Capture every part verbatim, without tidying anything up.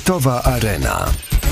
Sportowa Arena.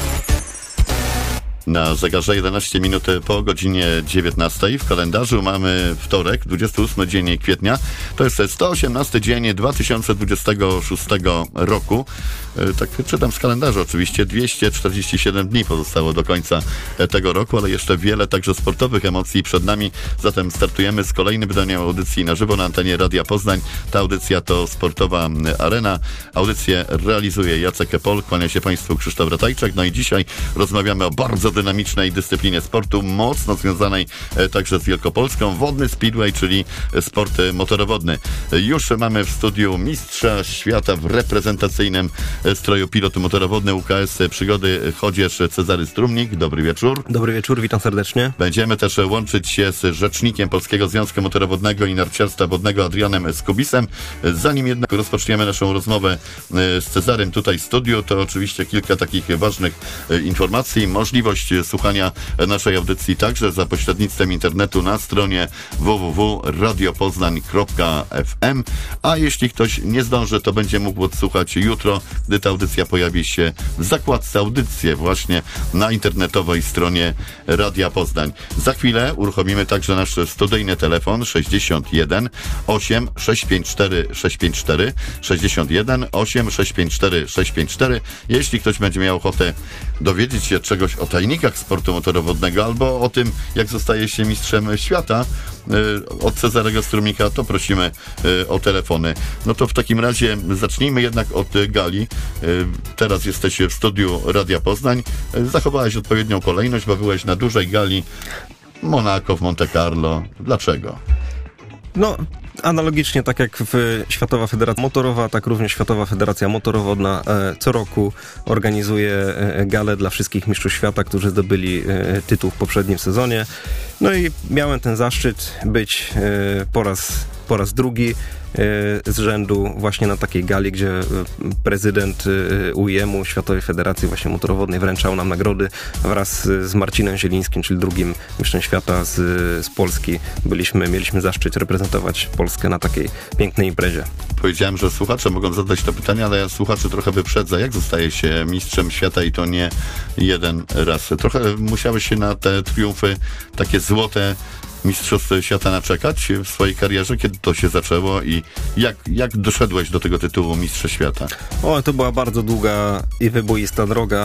Na zegarze jedenaście minut po godzinie dziewiętnastej. W kalendarzu mamy wtorek, dwudziesty ósmy dzień kwietnia. To jest sto osiemnasty dzień dwa tysiące dwudziestego szóstego roku. Tak czytam z kalendarza oczywiście. dwieście czterdzieści siedem dni pozostało do końca tego roku, ale jeszcze wiele także sportowych emocji przed nami. Zatem startujemy z kolejnym wydaniem audycji na żywo na antenie Radia Poznań. Ta audycja to Sportowa Arena. Audycję realizuje Jacek Pol. Kłania się Państwu Krzysztof Ratajczak. No i dzisiaj rozmawiamy o bardzo dynamicznej dyscyplinie sportu, mocno związanej e, także z Wielkopolską. Wodny speedway, czyli sport motorowodny. Już mamy w studiu mistrza świata w reprezentacyjnym stroju pilot motorowodny U K S Przygody Chodzież Cezary Strumnik. Dobry wieczór. Dobry wieczór, witam serdecznie. Będziemy też łączyć się z rzecznikiem Polskiego Związku Motorowodnego i Narciarstwa Wodnego Adrianem Skubisem. Zanim jednak rozpoczniemy naszą rozmowę z Cezarym tutaj w studiu, to oczywiście kilka takich ważnych informacji. Możliwość słuchania naszej audycji także za pośrednictwem internetu na stronie w w w kropka radio poznań kropka f m, a jeśli ktoś nie zdąży, to będzie mógł odsłuchać jutro, gdy ta audycja pojawi się w zakładce audycje właśnie na internetowej stronie Radia Poznań. Za chwilę uruchomimy także nasz studyjny telefon sześćdziesiąt jeden osiem sześć pięć cztery sześć pięć cztery sześćdziesiąt jeden osiem sześć pięć cztery sześć pięć cztery. Jeśli ktoś będzie miał ochotę dowiedzieć się czegoś o tajnikach sportu motorowodnego albo o tym, jak zostaje się mistrzem świata y, od Cezarego Strumika, to prosimy y, o telefony. No to w takim razie zacznijmy jednak od y, gali. Y, teraz jesteś w studiu Radia Poznań. Y, zachowałeś odpowiednią kolejność, bo byłeś na dużej gali Monaco w Monte Carlo. Dlaczego? No, analogicznie tak jak w Światowa Federacja Motorowa, tak również Światowa Federacja Motorowodna e, co roku organizuje e, galę dla wszystkich mistrzów świata, którzy zdobyli e, tytuł w poprzednim sezonie. No i miałem ten zaszczyt być e, po raz, po raz drugi z rzędu właśnie na takiej gali, gdzie prezydent U I M-u, Światowej Federacji właśnie Motorowodnej, wręczał nam nagrody wraz z Marcinem Zielińskim, czyli drugim mistrzem świata z, z Polski. Byliśmy, mieliśmy zaszczyt reprezentować Polskę na takiej pięknej imprezie. Powiedziałem, że słuchacze mogą zadać to pytanie, ale ja słuchaczy trochę wyprzedzę. Jak zostaje się mistrzem świata i to nie jeden raz? Trochę musiałeś się na te triumfy takie złote Mistrzostw Świata naczekać w swojej karierze? Kiedy to się zaczęło i jak, jak doszedłeś do tego tytułu Mistrza Świata? O, to była bardzo długa i wyboista droga.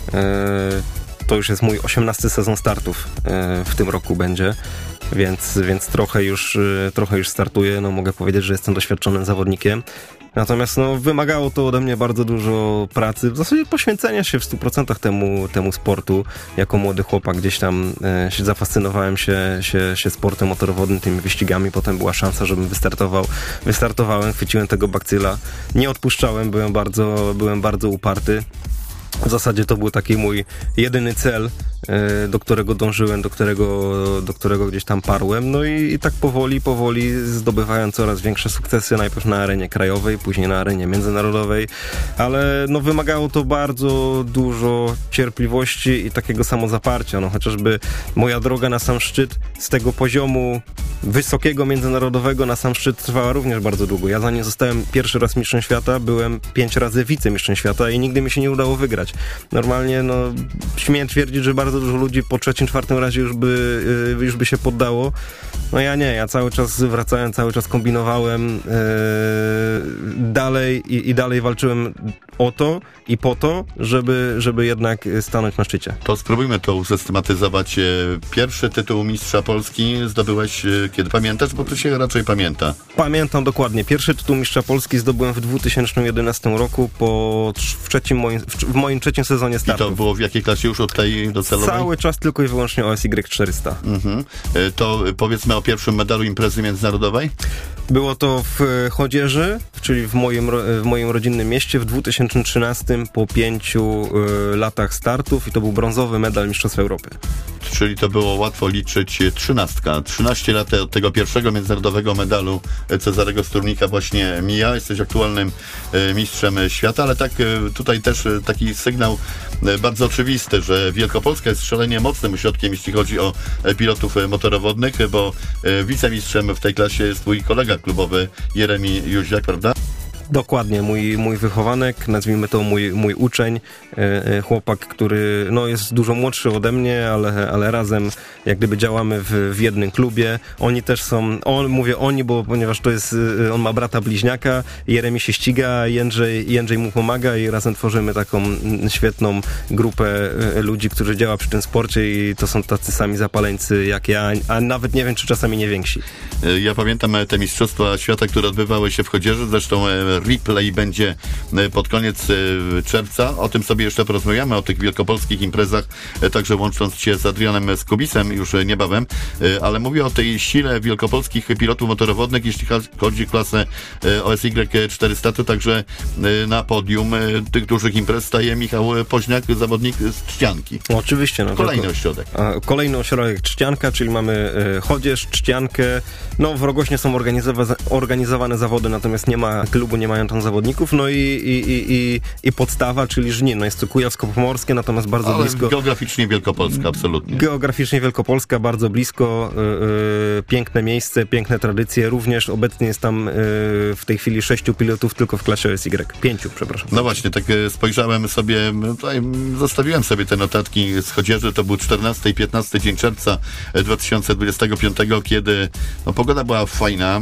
E, to już jest mój osiemnasty sezon startów e, w tym roku będzie, więc, więc trochę już, trochę już startuję. No, mogę powiedzieć, że jestem doświadczonym zawodnikiem. Natomiast no, wymagało to ode mnie bardzo dużo pracy, w zasadzie poświęcenia się w stu procentach temu, temu sportu. Jako młody chłopak gdzieś tam e, się zafascynowałem się, się, się sportem motorowodnym, tymi wyścigami. Potem była szansa, żebym wystartował. Wystartowałem, chwyciłem tego bakcyla. Nie odpuszczałem, byłem bardzo, byłem bardzo uparty. W zasadzie to był taki mój jedyny cel, do którego dążyłem, do którego, do którego gdzieś tam parłem. No i, i tak powoli, powoli zdobywałem coraz większe sukcesy, najpierw na arenie krajowej, później na arenie międzynarodowej, ale no wymagało to bardzo dużo cierpliwości i takiego samozaparcia. No chociażby moja droga na sam szczyt z tego poziomu wysokiego międzynarodowego na sam szczyt trwała również bardzo długo. Ja zanim zostałem pierwszy raz mistrzem świata, byłem pięć razy wicemistrzem świata i nigdy mi się nie udało wygrać. Normalnie, no, śmiem twierdzić, że bardzo dużo ludzi po trzecim, czwartym razie już by, yy, już by się poddało. No ja nie, ja cały czas wracałem, cały czas kombinowałem yy, dalej i, i dalej walczyłem o to i po to, żeby, żeby jednak stanąć na szczycie. To spróbujmy to usystematyzować. Pierwszy tytuł mistrza Polski zdobyłeś, kiedy pamiętasz, bo to się raczej pamięta. Pamiętam dokładnie. Pierwszy tytuł mistrza Polski zdobyłem w dwa tysiące jedenastym roku po w, trzecim moim, w moim trzecim sezonie startów. I to było w jakiej klasie już od tej docelowej? Cały czas tylko i wyłącznie O S Y czterysta. Mhm. To powiedzmy o pierwszym medalu imprezy międzynarodowej? Było to w Chodzieży, czyli w moim, w moim rodzinnym mieście w dwa tysiące trzynastym po pięciu y, latach startów i to był brązowy medal Mistrzostw Europy. Czyli to było łatwo liczyć trzynastka. trzynaście lat od tego pierwszego międzynarodowego medalu Cezarego Strumnika właśnie mija. Jesteś aktualnym y, mistrzem świata, ale tak y, tutaj też y, taki sygnał y, bardzo oczywisty, że Wielkopolska jest szalenie mocnym ośrodkiem, jeśli chodzi o y, pilotów y, motorowodnych, bo y, wicemistrzem w tej klasie jest twój kolega klubowy Jeremi Jóźwiak, prawda? Dokładnie, mój, mój wychowanek, nazwijmy to mój, mój uczeń, chłopak, który no, jest dużo młodszy ode mnie, ale, ale razem jak gdyby działamy w, w jednym klubie. Oni też są, on, mówię oni, bo ponieważ to jest, on ma brata bliźniaka, Jeremi się ściga, Jędrzej, Jędrzej mu pomaga i razem tworzymy taką świetną grupę ludzi, którzy działa przy tym sporcie i to są tacy sami zapaleńcy jak ja, a nawet nie wiem, czy czasami nie więksi. Ja pamiętam te Mistrzostwa Świata, które odbywały się w Chodzieży, zresztą replay będzie pod koniec czerwca. O tym sobie jeszcze porozmawiamy, o tych wielkopolskich imprezach, także łącząc się z Adrianem Skubisem już niebawem, ale mówię o tej sile wielkopolskich pilotów motorowodnych, jeśli chodzi o klasę O S Y czterysta, to także na podium tych dużych imprez staje Michał Poźniak, zawodnik z Trzcianki. Oczywiście. No, kolejny tylko, ośrodek. Kolejny ośrodek Trzcianka, czyli mamy Chodzież, Trzciankę. No w Rogośnie są organizowa- organizowane zawody, natomiast nie ma klubu, nie mają tam zawodników. No i, i, i, i, i podstawa, czyli Żnin. No jest to Kujawsko-Pomorskie, natomiast bardzo Ale blisko. Geograficznie Wielkopolska, absolutnie. Geograficznie Wielkopolska, bardzo blisko. Yy, piękne miejsce, piękne tradycje. Również obecnie jest tam yy, w tej chwili sześciu pilotów tylko w klasie O S Y. Pięciu, przepraszam. No właśnie, tak spojrzałem sobie, tutaj zostawiłem sobie te notatki z Chodzieży, to był czternasty i piętnasty dzień czerwca dwa tysiące dwudziestego piątego, kiedy no, pogoda była fajna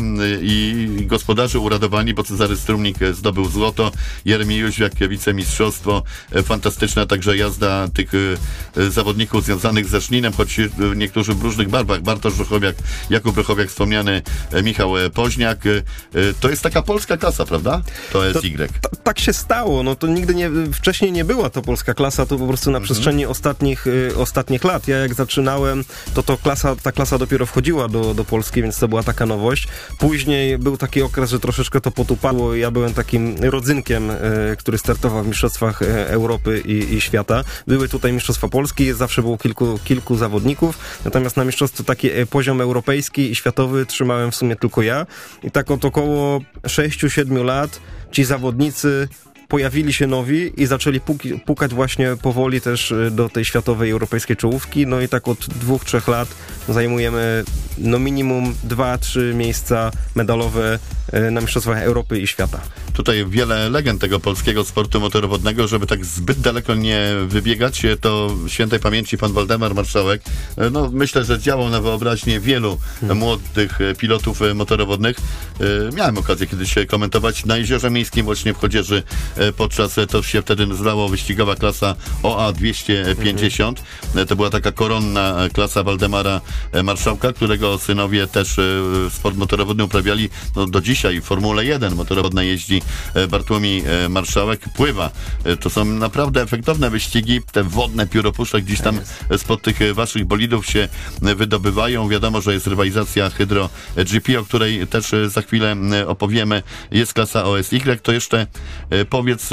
i gospodarze uradowani, bo Cezary Strumnik zdobył złoto, Jeremi Jóźwiak wicemistrzostwo, fantastyczna także jazda tych zawodników związanych ze Żninem, choć niektórzy w różnych barwach, Bartosz Rochowiak, Jakub Rochowiak, wspomniany Michał Poźniak. To jest taka polska klasa, prawda? To O S Y. To, t- tak się stało, no to nigdy nie, wcześniej nie była to polska klasa, to po prostu na przestrzeni mhm. ostatnich, y, ostatnich lat. Ja jak zaczynałem, to, to klasa, ta klasa dopiero wchodziła do, do Polski, więc to była taka nowość. Później był taki okres, że troszeczkę to potupało. Ja byłem takim rodzynkiem, y, który startował w Mistrzostwach y, Europy i, i świata. Były tutaj Mistrzostwa Polski, zawsze było kilku, kilku zawodników, natomiast na mistrzostwo taki y, poziom europejski i światowy trzymałem w sumie tylko ja. I tak od około sześciu siedmiu lat ci zawodnicy pojawili się nowi i zaczęli puki, pukać właśnie powoli też do tej światowej, europejskiej czołówki. No i tak od dwóch, trzech lat zajmujemy no minimum dwa, trzy miejsca medalowe na Mistrzostwach Europy i świata. Tutaj wiele legend tego polskiego sportu motorowodnego, żeby tak zbyt daleko nie wybiegać, to świętej pamięci pan Waldemar Marszałek, no myślę, że działał na wyobraźnię wielu hmm. młodych pilotów motorowodnych. Miałem okazję kiedyś komentować na Jeziorze Miejskim właśnie w Chodzieży podczas, to się wtedy nazywało wyścigowa klasa O A dwieście pięćdziesiąt. Hmm. To była taka koronna klasa Waldemara Marszałka, którego synowie też sport motorowodny uprawiali. No, do dzisiaj w Formule jeden motorowodna jeździ Bartłomiej Marszałek, pływa. To są naprawdę efektowne wyścigi. Te wodne pióropuszcze gdzieś tam spod tych waszych bolidów się wydobywają. Wiadomo, że jest rywalizacja Hydro G P, o której też za chwilę opowiemy. Jest klasa O S Y. To jeszcze powiedz,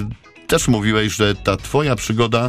też mówiłeś, że ta twoja przygoda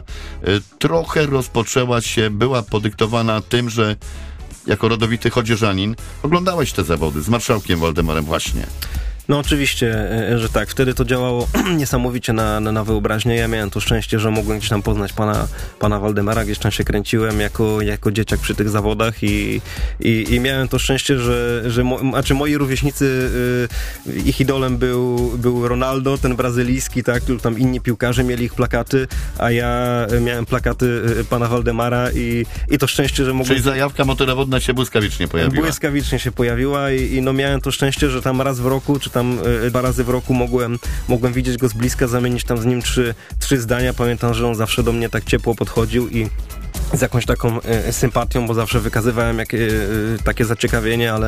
trochę rozpoczęła się, była podyktowana tym, że jako rodowity chodzieżanin oglądałeś te zawody z marszałkiem Waldemarem właśnie. No oczywiście, że tak. Wtedy to działało niesamowicie na, na, na wyobraźnię. Ja miałem to szczęście, że mogłem gdzieś tam poznać pana, pana Waldemara, gdzieś tam się kręciłem jako, jako dzieciak przy tych zawodach i, i, i miałem to szczęście, że, że mo, znaczy moi rówieśnicy, y, ich idolem był, był Ronaldo, ten brazylijski, tak, lub tam inni piłkarze mieli ich plakaty, a ja miałem plakaty pana Waldemara i, i to szczęście, że mogłem... Czyli zajawka motorowodna się błyskawicznie pojawiła. Błyskawicznie się pojawiła i, i no miałem to szczęście, że tam raz w roku, czy tam y, dwa razy w roku mogłem, mogłem widzieć go z bliska, zamienić tam z nim trzy, trzy zdania. Pamiętam, że on zawsze do mnie tak ciepło podchodził i z jakąś taką y, sympatią, bo zawsze wykazywałem jak, y, y, takie zaciekawienie, ale y,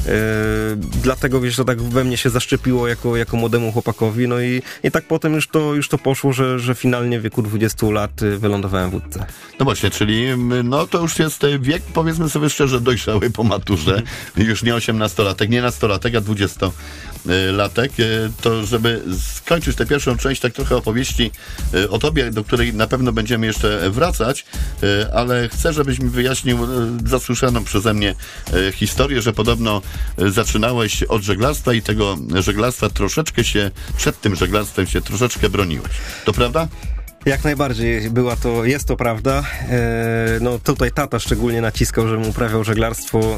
dlatego, wiesz, to tak we mnie się zaszczepiło jako, jako młodemu chłopakowi, no i, i tak potem już to, już to poszło, że, że finalnie w wieku dwudziestu lat y, wylądowałem w łódce. No właśnie, czyli no to już jest wiek, powiedzmy sobie szczerze, dojrzały po maturze, już nie osiemnastolatek, nie nastolatek, a dwudziestolatek, to żeby skończyć tę pierwszą część, tak trochę opowieści o tobie, do której na pewno będziemy jeszcze wracać, ale chcę, żebyś mi wyjaśnił zasłyszaną przeze mnie historię, że podobno zaczynałeś od żeglarstwa i tego żeglarstwa troszeczkę się, przed tym żeglarstwem się troszeczkę broniłeś. To prawda? Jak najbardziej była to, jest to prawda. E, no tutaj tata szczególnie naciskał, żebym uprawiał żeglarstwo e, e,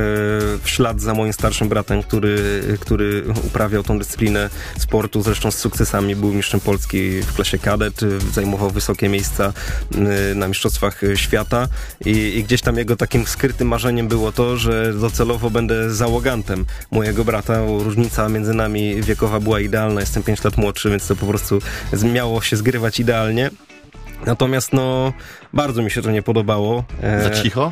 w ślad za moim starszym bratem, który, który uprawiał tą dyscyplinę sportu, zresztą z sukcesami, był mistrzem Polski w klasie kadet, zajmował wysokie miejsca e, na mistrzostwach świata i, i gdzieś tam jego takim skrytym marzeniem było to, że docelowo będę załogantem mojego brata. Różnica między nami wiekowa była idealna, jestem pięć lat młodszy, więc to po prostu miało się zgrywać idealnie. Natomiast no, bardzo mi się to nie podobało. Za cicho?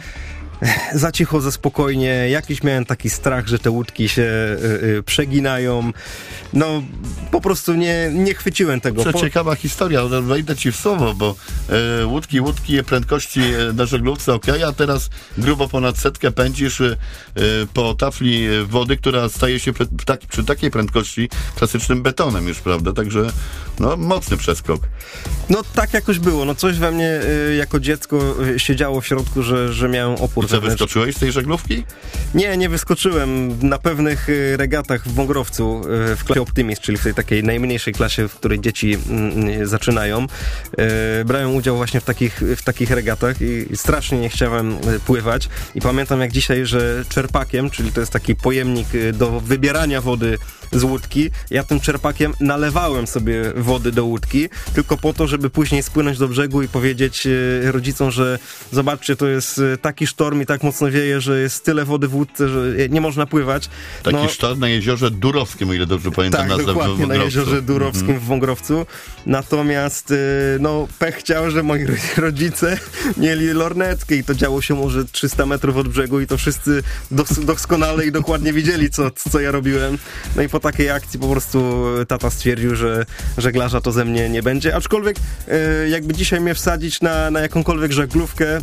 Za cicho, za spokojnie. Jakiś miałem taki strach, że te łódki się y, y, przeginają. No, po prostu nie, nie chwyciłem tego. To po... ciekawa historia, wejdę ci w słowo, bo e, łódki, łódki prędkości na żeglówce ok, a teraz grubo ponad setkę pędzisz e, po tafli wody, która staje się przy, tak, przy takiej prędkości klasycznym betonem już, prawda? Także no, mocny przeskok. No tak jakoś było. No coś we mnie y, jako dziecko y, siedziało w środku, że, że miałem opór. I co, wyskoczyłeś z tej żeglówki? Nie, nie wyskoczyłem. Na pewnych y, regatach w Wągrowcu y, w klasie Optimist, czyli w tej takiej najmniejszej klasie, w której dzieci y, zaczynają, y, brałem udział właśnie w takich, w takich regatach i, i strasznie nie chciałem y, pływać. I pamiętam jak dzisiaj, że czerpakiem, czyli to jest taki pojemnik y, do wybierania wody z łódki, ja tym czerpakiem nalewałem sobie wody do łódki, tylko po to, żeby później spłynąć do brzegu i powiedzieć e, rodzicom, że zobaczcie, to jest e, taki sztorm i tak mocno wieje, że jest tyle wody w łódce, że nie można pływać. Taki no, sztorm na jeziorze Durowskim, o ile dobrze pamiętam tak, nazwę. dokładnie, w na jeziorze Durowskim mm. w Wągrowcu. Natomiast e, no, pech chciał, że moi rodzice mieli lornetkę i to działo się może trzysta metrów od brzegu i to wszyscy dos doskonale i dokładnie wiedzieli, co, co ja robiłem. No i po takiej akcji po prostu tata stwierdził, że żeglarza to ze mnie nie będzie, aczkolwiek e, jakby dzisiaj mnie wsadzić na, na jakąkolwiek żaglówkę,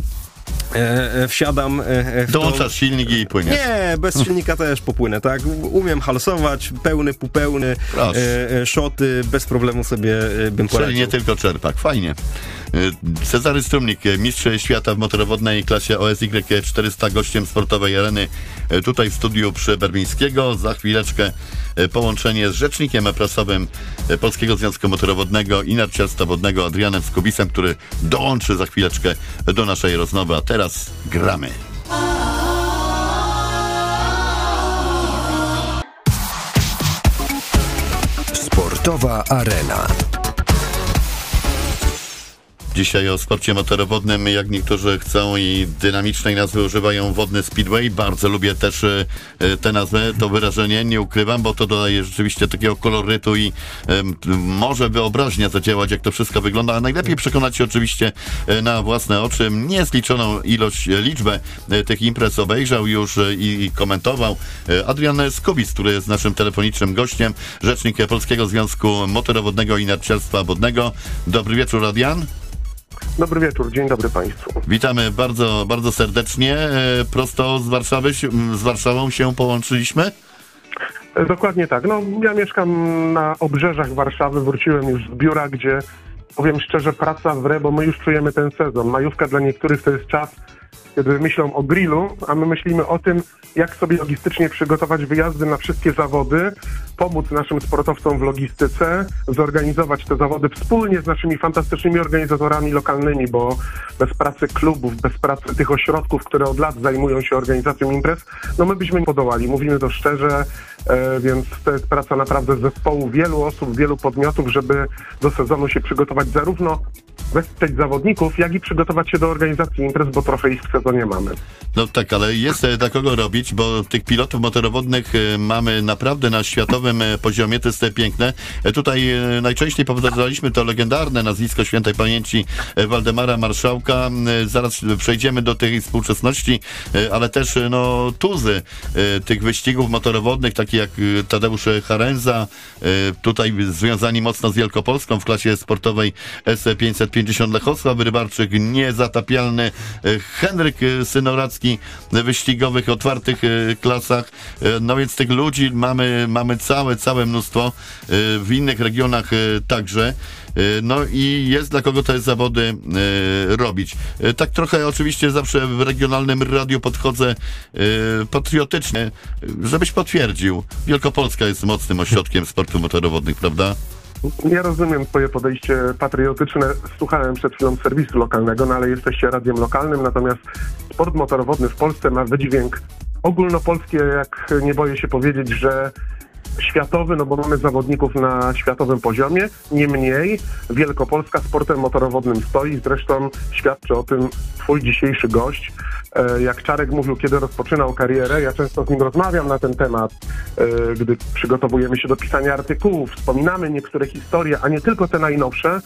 E, e, wsiadam e, w Dołączasz silnik i płyniesz. Nie, bez silnika też popłynę, tak? Umiem halsować, pełny, półpełny, e, e, szoty, bez problemu sobie e, bym poradził. Czyli nie tylko czerpak, fajnie. Cezary Strumnik, mistrz świata w motorowodnej klasie O S Y czterysta, gościem sportowej areny tutaj w studiu przy Berbińskiego. Za chwileczkę połączenie z rzecznikiem prasowym Polskiego Związku Motorowodnego i Narciarstwa Wodnego Adrianem Skubisem, który dołączy za chwileczkę do naszej rozmowy. A teraz gramy. Sportowa arena. Dzisiaj o sporcie motorowodnym, jak niektórzy chcą i dynamicznej nazwy używają, wodny speedway. Bardzo lubię też y, tę nazwę, to wyrażenie, nie ukrywam, bo to dodaje rzeczywiście takiego kolorytu i y, może wyobraźnia zadziałać, jak to wszystko wygląda, a najlepiej przekonać się oczywiście y, na własne oczy. Niezliczoną ilość, liczbę y, tych imprez obejrzał już y, i komentował y, Adrian Skubis, który jest naszym telefonicznym gościem, rzecznik Polskiego Związku Motorowodnego i Narciarstwa Wodnego. Dobry wieczór, Adrian. Dobry wieczór, dzień dobry Państwu. Witamy bardzo, bardzo serdecznie. Prosto z Warszawy, z Warszawą się połączyliśmy? Dokładnie tak. No, ja mieszkam na obrzeżach Warszawy, wróciłem już z biura, gdzie, powiem szczerze, praca wre, bo my już czujemy ten sezon. Majówka dla niektórych to jest czas, kiedy myślą o grillu, a my myślimy o tym, jak sobie logistycznie przygotować wyjazdy na wszystkie zawody, pomóc naszym sportowcom w logistyce, zorganizować te zawody wspólnie z naszymi fantastycznymi organizatorami lokalnymi, bo bez pracy klubów, bez pracy tych ośrodków, które od lat zajmują się organizacją imprez, no my byśmy nie podołali, mówimy to szczerze, e, więc to jest praca naprawdę zespołu wielu osób, wielu podmiotów, żeby do sezonu się przygotować zarówno wesprzeć zawodników, jak i przygotować się do organizacji imprez, bo trochę ich w sezonie mamy. No tak, ale jest dla kogo robić, bo tych pilotów motorowodnych mamy naprawdę na światowym poziomie, to jest piękne. Tutaj najczęściej powtarzaliśmy to legendarne nazwisko świętej pamięci Waldemara Marszałka. Zaraz przejdziemy do tej współczesności, ale też no tuzy tych wyścigów motorowodnych, takie jak Tadeusz Harenza, tutaj związani mocno z Wielkopolską w klasie sportowej S pięćset pięćdziesiąt Lechosław Rybarczyk, niezatapialny Henryk Synoracki w wyścigowych, otwartych klasach. No więc tych ludzi mamy, mamy całe, całe mnóstwo w innych regionach także. No i jest dla kogo te zawody y, robić. Y, tak trochę oczywiście zawsze w regionalnym radiu podchodzę y, patriotycznie, żebyś potwierdził. Wielkopolska jest mocnym ośrodkiem sportu motorowodnych, prawda? Ja rozumiem twoje podejście patriotyczne. Słuchałem przed chwilą serwisu lokalnego, no ale jesteście radiem lokalnym, natomiast sport motorowodny w Polsce ma wydźwięk ogólnopolski, jak nie boję się powiedzieć, że światowy, no bo mamy zawodników na światowym poziomie. Niemniej Wielkopolska sportem motorowodnym stoi. Zresztą świadczy o tym twój dzisiejszy gość. Jak Czarek mówił, kiedy rozpoczynał karierę, ja często z nim rozmawiam na ten temat, gdy przygotowujemy się do pisania artykułów, wspominamy niektóre historie, a nie tylko te najnowsze.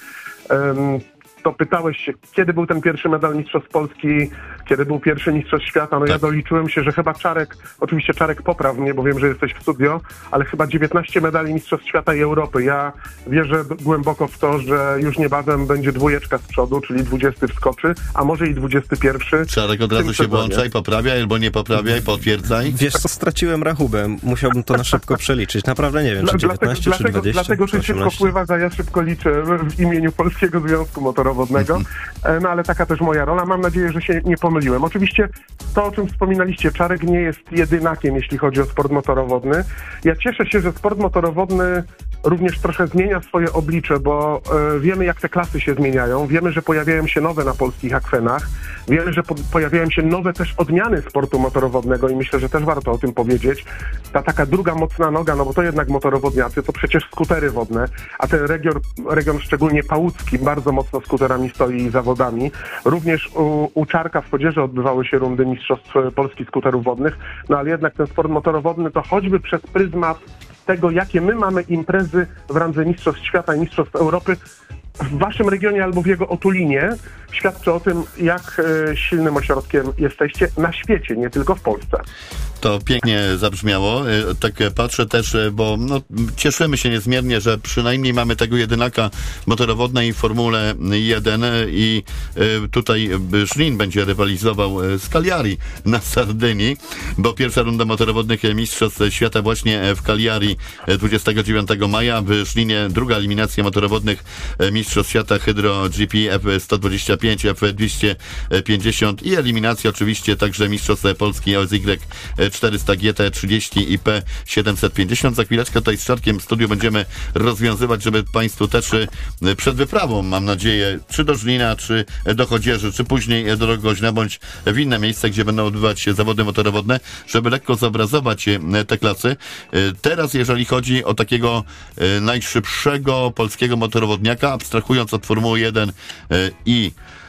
To pytałeś się, kiedy był ten pierwszy medal Mistrzostw Polski, kiedy był pierwszy Mistrzostw Świata. No tak. Ja doliczyłem się, że chyba Czarek, oczywiście Czarek popraw mnie, bo wiem, że jesteś w studio, ale chyba dziewiętnaście medali Mistrzostw Świata i Europy. Ja wierzę głęboko w to, że już niebawem będzie dwójeczka z przodu, czyli dwudziesty wskoczy, a może i dwudziesty pierwszy. Czarek od razu się włączaj, poprawiaj albo nie poprawiaj, potwierdzaj. Wiesz co, straciłem rachubę, musiałbym to na szybko przeliczyć. Naprawdę nie wiem, czy dziewiętnaście, dlatego, czy dwadzieścia, Dlatego ty szybko pływasz, a ja szybko liczę w imieniu Polskiego Związku Motorowodnego. No ale taka też moja rola. Mam nadzieję, że się nie pomyliłem. Oczywiście to, o czym wspominaliście, Czarek nie jest jedynakiem, jeśli chodzi o sport motorowodny. Ja cieszę się, że sport motorowodny również trochę zmienia swoje oblicze, bo y, wiemy, jak te klasy się zmieniają. Wiemy, że pojawiają się nowe na polskich akwenach. Wiemy, że po, pojawiają się nowe też odmiany sportu motorowodnego i myślę, że też warto o tym powiedzieć. Ta taka druga mocna noga, no bo to jednak motorowodniacy, to przecież skutery wodne, a ten region, region szczególnie pałucki, bardzo mocno skuterami stoi i zawodami. Również u, u Czarka w Chodzieży odbywały się rundy Mistrzostw Polski skuterów wodnych, no ale jednak ten sport motorowodny to choćby przez pryzmat tego, jakie my mamy imprezy w randze Mistrzostw Świata i Mistrzostw Europy w waszym regionie albo w jego otulinie, świadczy o tym, jak e, silnym ośrodkiem jesteście na świecie, nie tylko w Polsce. To pięknie zabrzmiało. Tak patrzę też, bo no, cieszymy się niezmiernie, że przynajmniej mamy tego jedynaka motorowodnej w Formule jeden i tutaj Żlin będzie rywalizował z Cagliari na Sardynii, bo pierwsza runda motorowodnych Mistrzostw Świata właśnie w Cagliari dwudziestego dziewiątego maja, w Żlinie druga eliminacja motorowodnych Mistrzostw Świata Hydro G P F sto dwadzieścia pięć, F dwieście pięćdziesiąt i eliminacja oczywiście także Mistrzostw Polski O S Y czterysta G T trzydzieści i P siedemset pięćdziesiąt. Za chwileczkę tutaj z Czarkiem w studiu będziemy rozwiązywać, żeby Państwu też przed wyprawą, mam nadzieję, czy do Żlina, czy do Chodzieży, czy później do Rogoźna, bądź w inne miejsce, gdzie będą odbywać się zawody motorowodne, żeby lekko zobrazować te klasy. Teraz, jeżeli chodzi o takiego najszybszego polskiego motorowodniaka, abstrahując od Formuły jeden i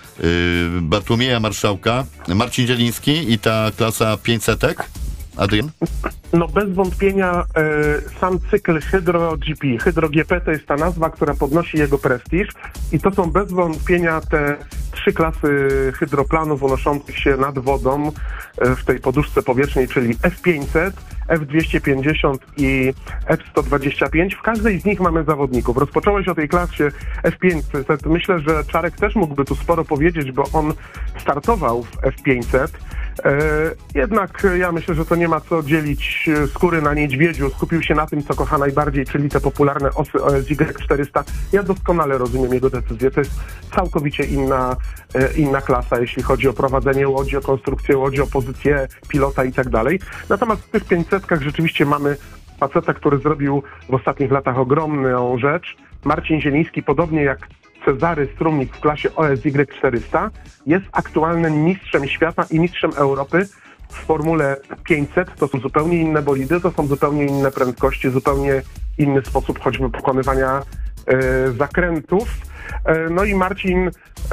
Bartłomieja Marszałka, Marcin Zieliński i ta klasa pięćsetek. Adrian? No bez wątpienia e, sam cykl Hydro G P, Hydro G P to jest ta nazwa, która podnosi jego prestiż i to są bez wątpienia te trzy klasy hydroplanów unoszących się nad wodą e, w tej poduszce powietrznej, czyli F pięćset, F dwieście pięćdziesiąt i F sto dwadzieścia pięć. W każdej z nich mamy zawodników. Rozpocząłeś o tej klasie F pięćset. Myślę, że Czarek też mógłby tu sporo powiedzieć, bo on startował w F pięćset. E, jednak ja myślę, że to nie ma co dzielić skóry na niedźwiedziu. Skupił się na tym, co kocha najbardziej, czyli te popularne osy O S Y czterysta. Ja doskonale rozumiem jego decyzję. To jest całkowicie inna, e, inna klasa, jeśli chodzi o prowadzenie łodzi, o konstrukcję łodzi, o pozycję pilota i tak dalej. Natomiast w tych pięćsetkach rzeczywiście mamy faceta, który zrobił w ostatnich latach ogromną rzecz. Marcin Zieliński, podobnie jak Cezary Strumnik w klasie O S Y czterysta, jest aktualnym mistrzem świata i mistrzem Europy w Formule pięćset. To są zupełnie inne bolidy, to są zupełnie inne prędkości, zupełnie inny sposób choćby pokonywania e, zakrętów. E, no i Marcin e,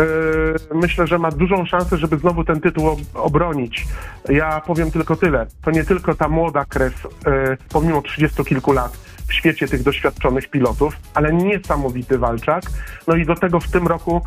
myślę, że ma dużą szansę, żeby znowu ten tytuł ob- obronić. Ja powiem tylko tyle. To nie tylko ta młoda krew, e, pomimo trzydziestu kilku lat, w świecie tych doświadczonych pilotów, ale niesamowity walczak. No i do tego w tym roku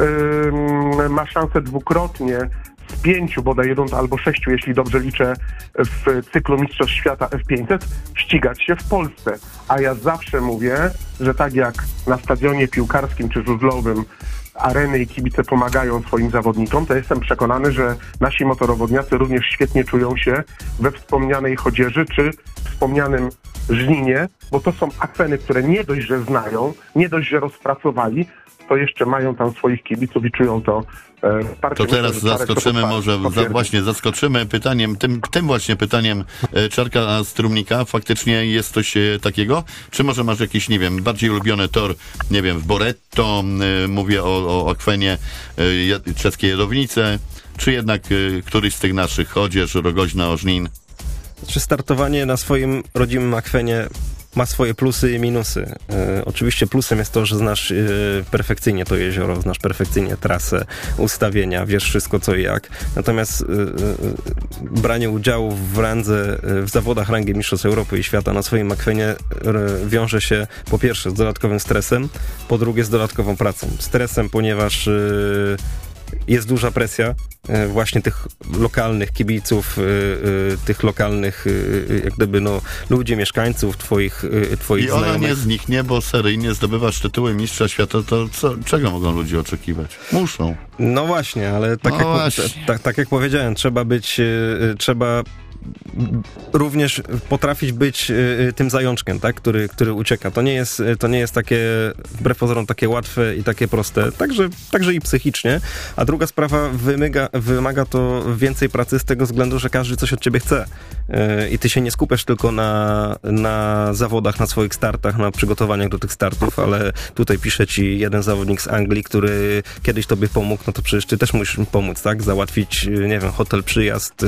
yy, ma szansę dwukrotnie z pięciu bodaj rund albo sześciu, jeśli dobrze liczę, w cyklu Mistrzostw Świata F pięćset ścigać się w Polsce. A ja zawsze mówię, że tak jak na stadionie piłkarskim czy żużlowym areny i kibice pomagają swoim zawodnikom, to jestem przekonany, że nasi motorowodniacy również świetnie czują się we wspomnianej Chodzieży czy w wspomnianym Żninie, bo to są akweny, które nie dość, że znają, nie dość, że rozpracowali, to jeszcze mają tam swoich kibiców i czują to e, wsparcie. To teraz Myślę, zaskoczymy to może, za, właśnie zaskoczymy pytaniem, tym, tym właśnie pytaniem e, Czarka Strumnika. Faktycznie jest coś e, takiego? Czy może masz jakiś, nie wiem, bardziej ulubiony tor, nie wiem, w Boretto, e, mówię o, o akwenie e, czeskie Jadownice, czy jednak e, któryś z tych naszych, Chodzież, Rogoźna, Ożnin? Czy startowanie na swoim rodzimym akwenie ma swoje plusy i minusy. E, oczywiście plusem jest to, że znasz e, perfekcyjnie to jezioro, znasz perfekcyjnie trasę, ustawienia, wiesz wszystko co i jak. Natomiast e, e, branie udziału w randze, e, w zawodach rangi Mistrzostw Europy i Świata na swoim akwenie e, wiąże się po pierwsze z dodatkowym stresem, po drugie z dodatkową pracą. Stresem, ponieważ e, jest duża presja e, właśnie tych lokalnych kibiców, e, e, tych lokalnych e, jak gdyby no ludzi, mieszkańców, twoich, e, twoich I ona znajomych. nie zniknie, bo seryjnie zdobywasz tytuły mistrza świata, to co, czego mogą ludzie oczekiwać? Muszą. No właśnie, ale tak, No jak, właśnie. tak, tak jak powiedziałem, trzeba być, e, trzeba również potrafić być y, tym zajączkiem, tak, który, który ucieka. To nie jest, to nie jest takie, wbrew pozorom, takie łatwe i takie proste, także, także i psychicznie. A druga sprawa, wymaga, wymaga to więcej pracy z tego względu, że każdy coś od ciebie chce. Y, I ty się nie skupiasz tylko na, na zawodach, na swoich startach, na przygotowaniach do tych startów, ale tutaj pisze ci jeden zawodnik z Anglii, który kiedyś tobie pomógł, no to przecież ty też musisz mu pomóc, tak, załatwić, nie wiem, hotel, przyjazd,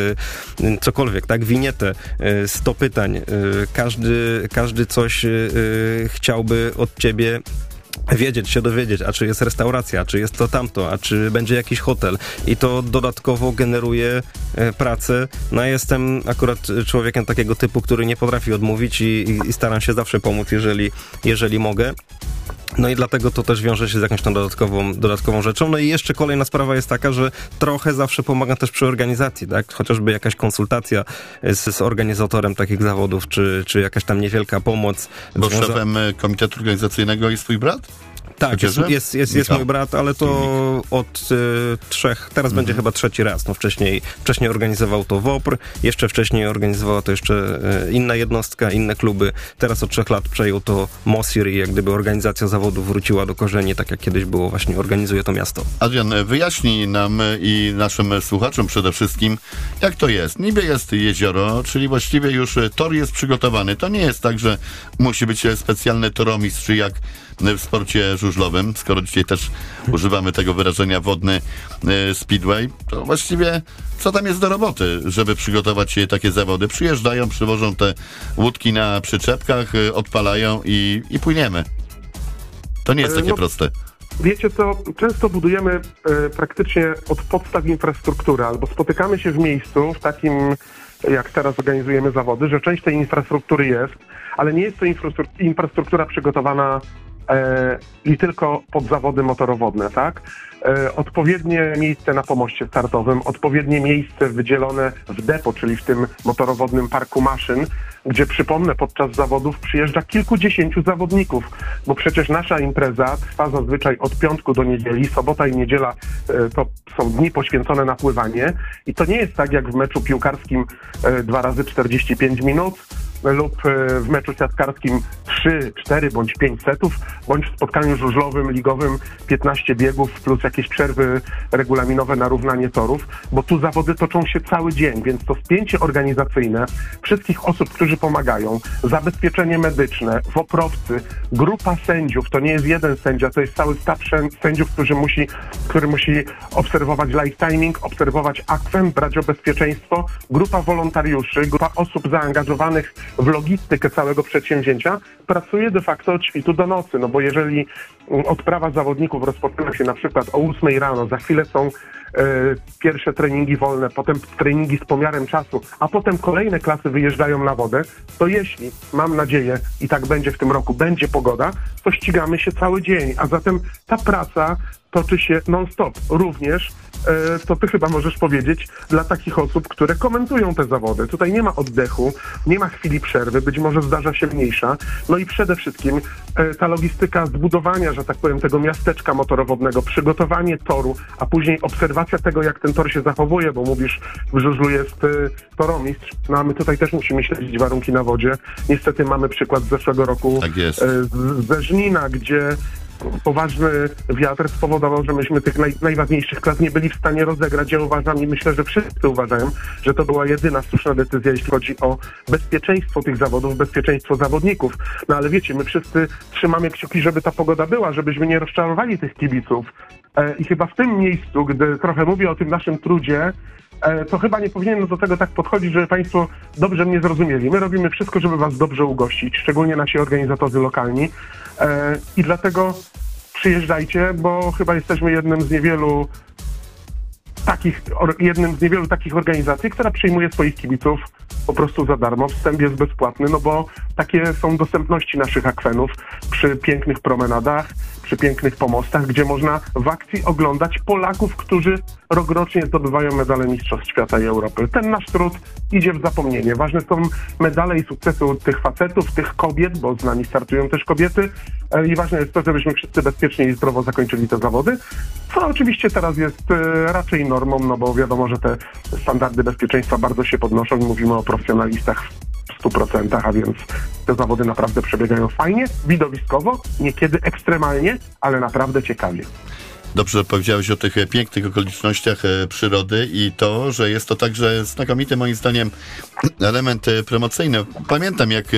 y, cokolwiek, tak, winietę, sto pytań, każdy, każdy coś chciałby od ciebie wiedzieć, się dowiedzieć, a czy jest restauracja, czy jest to tamto, a czy będzie jakiś hotel i to dodatkowo generuje pracę. No ja jestem akurat człowiekiem takiego typu, który nie potrafi odmówić i, i staram się zawsze pomóc, jeżeli, jeżeli mogę. No i dlatego to też wiąże się z jakąś tą dodatkową, dodatkową rzeczą. No i jeszcze kolejna sprawa jest taka, że trochę zawsze pomagam też przy organizacji, tak? Chociażby jakaś konsultacja z, z organizatorem takich zawodów, czy, czy jakaś tam niewielka pomoc. Bo Związa- szefem komitetu organizacyjnego jest twój brat? Tak, jest, jest, jest, jest mój brat, ale to od y, trzech, teraz mhm. będzie chyba trzeci raz. No wcześniej, wcześniej organizował to WOPR, jeszcze wcześniej organizowała to jeszcze y, inna jednostka, inne kluby. Teraz od trzech lat przejął to Mosir i jak gdyby organizacja zawodów wróciła do korzeni, tak jak kiedyś było, właśnie organizuje to miasto. Adrian, wyjaśnij nam i naszym słuchaczom przede wszystkim, jak to jest. Niby jest jezioro, czyli właściwie już tor jest przygotowany. To nie jest tak, że musi być specjalny toromistrz, jak w sporcie żużlowym, skoro dzisiaj też używamy tego wyrażenia wodny speedway, to właściwie co tam jest do roboty, żeby przygotować takie zawody? Przyjeżdżają, przywożą te łódki na przyczepkach, odpalają i, i płyniemy. To nie jest takie no, proste. Wiecie co, często budujemy e, praktycznie od podstaw infrastrukturę, albo spotykamy się w miejscu, w takim, jak teraz organizujemy zawody, że część tej infrastruktury jest, ale nie jest to infrastruktura, infrastruktura przygotowana e, i tylko pod zawody motorowodne, tak? E, odpowiednie miejsce na pomoście startowym, odpowiednie miejsce wydzielone w depo, czyli w tym motorowodnym parku maszyn, gdzie, przypomnę, podczas zawodów przyjeżdża kilkudziesięciu zawodników, bo przecież nasza impreza trwa zazwyczaj od piątku do niedzieli, sobota i niedziela e, to są dni poświęcone na pływanie i to nie jest tak jak w meczu piłkarskim e, dwa razy czterdzieści pięć minut, lub w meczu siatkarskim trzy, cztery bądź pięć setów, bądź w spotkaniu żużlowym, ligowym piętnaście biegów plus jakieś przerwy regulaminowe na równanie torów, bo tu zawody toczą się cały dzień, więc to spięcie organizacyjne wszystkich osób, którzy pomagają, zabezpieczenie medyczne, woprowcy, grupa sędziów, to nie jest jeden sędzia, to jest cały staw sędziów, który musi, który musi obserwować live timing, obserwować akwen, brać o bezpieczeństwo, grupa wolontariuszy, grupa osób zaangażowanych w logistykę całego przedsięwzięcia pracuje de facto od świtu do nocy, no bo jeżeli odprawa zawodników rozpoczyna się na przykład o ósmej rano, za chwilę są e, pierwsze treningi wolne, potem treningi z pomiarem czasu, a potem kolejne klasy wyjeżdżają na wodę, to jeśli, mam nadzieję, i tak będzie w tym roku, będzie pogoda, to ścigamy się cały dzień, a zatem ta praca toczy się non-stop. Również to ty chyba możesz powiedzieć, dla takich osób, które komentują te zawody. Tutaj nie ma oddechu, nie ma chwili przerwy, być może zdarza się mniejsza. No i przede wszystkim ta logistyka zbudowania, że tak powiem, tego miasteczka motorowodnego, przygotowanie toru, a później obserwacja tego, jak ten tor się zachowuje, bo mówisz, w żużlu jest toromistrz, no a my tutaj też musimy śledzić warunki na wodzie. Niestety mamy przykład z zeszłego roku tak jest. z, ze Żnina, gdzie poważny wiatr spowodował, że myśmy tych naj, najważniejszych klas nie byli w stanie rozegrać. Ja uważam i myślę, że wszyscy uważają, że to była jedyna słuszna decyzja, jeśli chodzi o bezpieczeństwo tych zawodów, bezpieczeństwo zawodników. No ale wiecie, my wszyscy trzymamy kciuki, żeby ta pogoda była, żebyśmy nie rozczarowali tych kibiców. E, I chyba w tym miejscu, gdy trochę mówię o tym naszym trudzie, to chyba nie powinienem do tego tak podchodzić, żeby Państwo dobrze mnie zrozumieli. My robimy wszystko, żeby Was dobrze ugościć, szczególnie nasi organizatorzy lokalni. I dlatego przyjeżdżajcie, bo chyba jesteśmy jednym z niewielu takich, jednym z niewielu takich organizacji, która przyjmuje swoich kibiców po prostu za darmo. Wstęp jest bezpłatny, no bo takie są dostępności naszych akwenów przy pięknych promenadach, przy pięknych pomostach, gdzie można w akcji oglądać Polaków, którzy rokrocznie zdobywają medale Mistrzostw Świata i Europy. Ten nasz trud idzie w zapomnienie. Ważne są medale i sukcesy tych facetów, tych kobiet, bo z nami startują też kobiety i ważne jest to, żebyśmy wszyscy bezpiecznie i zdrowo zakończyli te zawody, co oczywiście teraz jest raczej normą, no bo wiadomo, że te standardy bezpieczeństwa bardzo się podnoszą i mówimy o profesjonalistach w stu procentach, a więc te zawody naprawdę przebiegają fajnie, widowiskowo, niekiedy ekstremalnie, ale naprawdę ciekawie. Dobrze powiedziałeś o tych pięknych okolicznościach przyrody i to, że jest to także znakomity moim zdaniem element promocyjny. Pamiętam, jak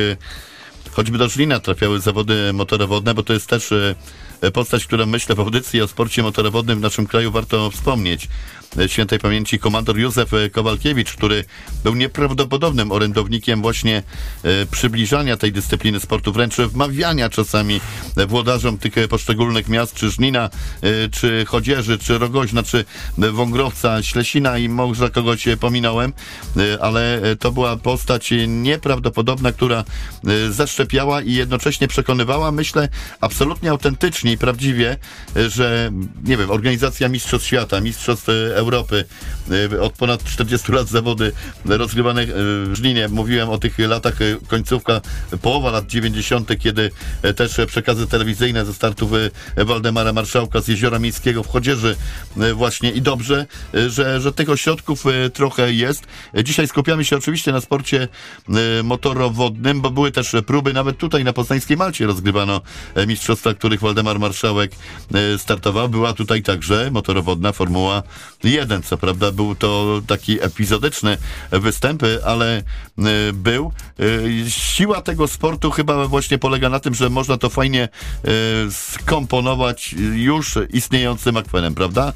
choćby do Żlina trafiały zawody motorowodne, bo to jest też postać, którą myślę w audycji o sporcie motorowodnym w naszym kraju warto wspomnieć. Świętej pamięci komandor Józef Kowalkiewicz, który był nieprawdopodobnym orędownikiem właśnie e, przybliżania tej dyscypliny sportu, wręcz wmawiania czasami włodarzom tych poszczególnych miast, czy Żnina, e, czy Chodzieży, czy Rogoźna, czy Wągrowca, Ślesina i może kogoś pominąłem, e, ale to była postać nieprawdopodobna, która e, zaszczepiała i jednocześnie przekonywała, myślę, absolutnie autentycznie i prawdziwie, e, że, nie wiem, organizacja Mistrzostw Świata, Mistrzostw Europy, od ponad czterdziestu lat zawody rozgrywane w Żlinie. Mówiłem o tych latach, końcówka, połowa lat dziewięćdziesiątych, kiedy też przekazy telewizyjne ze startów Waldemara Marszałka z Jeziora Miejskiego w Chodzieży właśnie i dobrze, że, że tych ośrodków trochę jest. Dzisiaj skupiamy się oczywiście na sporcie motorowodnym, bo były też próby, nawet tutaj na poznańskiej Malcie rozgrywano mistrzostwa, których Waldemar Marszałek startował. Była tutaj także motorowodna Formuła jeden, co prawda był to taki epizodyczny występ, ale y, był. Y, siła tego sportu chyba właśnie polega na tym, że można to fajnie y, skomponować już istniejącym akwenem, prawda?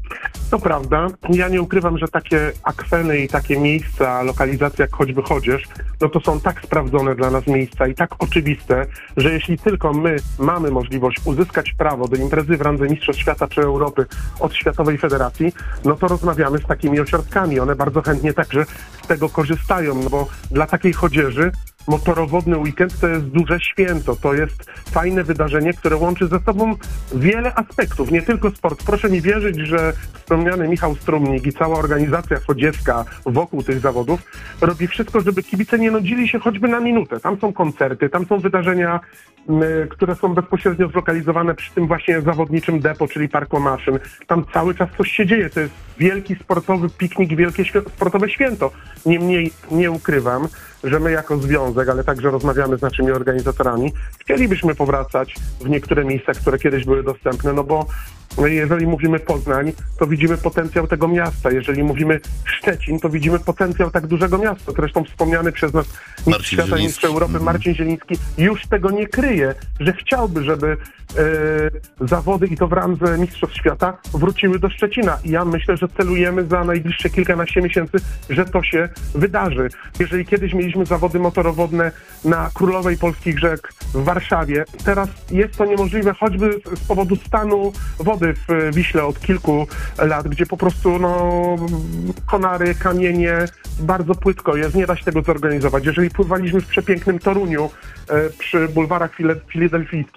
To prawda. Ja nie ukrywam, że takie akweny i takie miejsca, lokalizacje jak choćby Chodzież, no to są tak sprawdzone dla nas miejsca i tak oczywiste, że jeśli tylko my mamy możliwość uzyskać prawo do imprezy w randze Mistrzostw Świata czy Europy od Światowej Federacji, no to rozmawiamy z takimi ośrodkami. One bardzo chętnie także z tego korzystają, no bo dla takiej Chodzieży motorowodny weekend to jest duże święto, to jest fajne wydarzenie, które łączy ze sobą wiele aspektów, nie tylko sport. Proszę mi wierzyć, że wspomniany Michał Strumnik i cała organizacja chodziecka wokół tych zawodów robi wszystko, żeby kibice nie nudzili się choćby na minutę. Tam są koncerty, tam są wydarzenia, y, które są bezpośrednio zlokalizowane przy tym właśnie zawodniczym depo, czyli parku maszyn. Tam cały czas coś się dzieje, to jest wielki sportowy piknik, wielkie świ- sportowe święto. Niemniej nie ukrywam, że my jako związek, ale także rozmawiamy z naszymi organizatorami, chcielibyśmy powracać w niektóre miejsca, które kiedyś były dostępne, no bo jeżeli mówimy Poznań, to widzimy potencjał tego miasta. Jeżeli mówimy Szczecin, to widzimy potencjał tak dużego miasta. Zresztą wspomniany przez nas mistrz świata i mistrz Europy mm. Marcin Zieliński już tego nie kryje, że chciałby, żeby e, zawody i to w randze Mistrzostw Świata wróciły do Szczecina. I ja myślę, że celujemy za najbliższe kilkanaście miesięcy, że to się wydarzy. Jeżeli kiedyś mieliśmy zawody motorowodne na Królowej Polskich Rzek w Warszawie, teraz jest to niemożliwe choćby z powodu stanu wody w Wiśle od kilku lat, gdzie po prostu no, konary, kamienie, bardzo płytko jest, nie da się tego zorganizować. Jeżeli pływaliśmy w przepięknym Toruniu e, przy bulwarach file, filadelfijskich,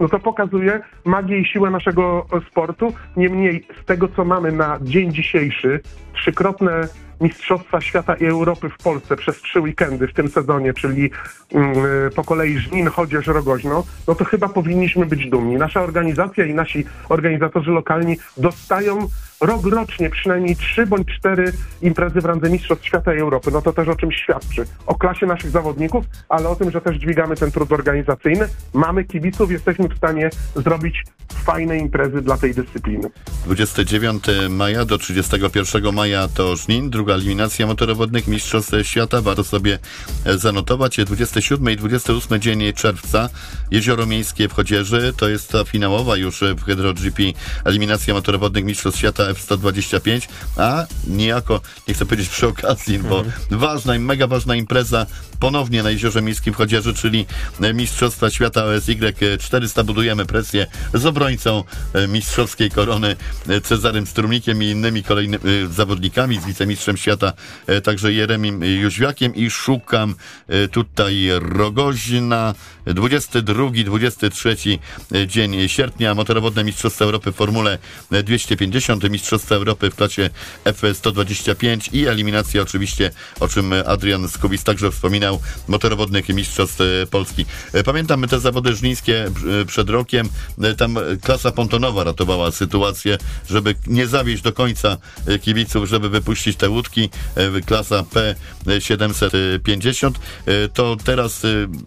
no to pokazuje magię i siłę naszego sportu. Niemniej z tego, co mamy na dzień dzisiejszy, trzykrotne Mistrzostwa Świata i Europy w Polsce przez trzy weekendy w tym sezonie, czyli yy, po kolei Żnin, Chodzież, Rogoźno, no to chyba powinniśmy być dumni. Nasza organizacja i nasi organizatorzy lokalni dostają rok rocznie przynajmniej trzy bądź cztery imprezy w randze Mistrzostw Świata i Europy. No to też o czymś świadczy. O klasie naszych zawodników, ale o tym, że też dźwigamy ten trud organizacyjny. Mamy kibiców, jesteśmy w stanie zrobić fajne imprezy dla tej dyscypliny. dwudziestego dziewiątego maja do trzydziestego pierwszego maja to Żnin, druga eliminacja motorowodnych Mistrzostw Świata. Warto sobie zanotować. dwudziestego siódmego i dwudziestego ósmego dzień czerwca Jezioro Miejskie w Chodzieży. To jest ta finałowa już w Hydro G P eliminacja motorowodnych Mistrzostw Świata F sto dwadzieścia pięć, a niejako, nie chcę powiedzieć przy okazji, bo mhm. ważna i mega ważna impreza ponownie na Jeziorze Miejskim w Chodzieży, czyli Mistrzostwa Świata O S Y czterysta. Budujemy presję z obrońcą mistrzowskiej korony Cezarym Strumnikiem i innymi kolejnymi zawodnikami, z wicemistrzem świata także Jeremim Jóźwiakiem i szukam tutaj Rogoźna. dwudziesty drugi, dwudziesty trzeci dzień sierpnia motorowodne Mistrzostwa Europy w Formule dwieście pięćdziesiąt, Mistrzostwa Europy w klasie F sto dwadzieścia pięć i eliminacja oczywiście, o czym Adrian Skubis także wspominał, motorowodnych Mistrzostw Polski. Pamiętam te zawody żnińskie przed rokiem, tam klasa pontonowa ratowała sytuację, żeby nie zawieść do końca kibiców, żeby wypuścić te łódki, klasa P siedemset pięćdziesiąt. To teraz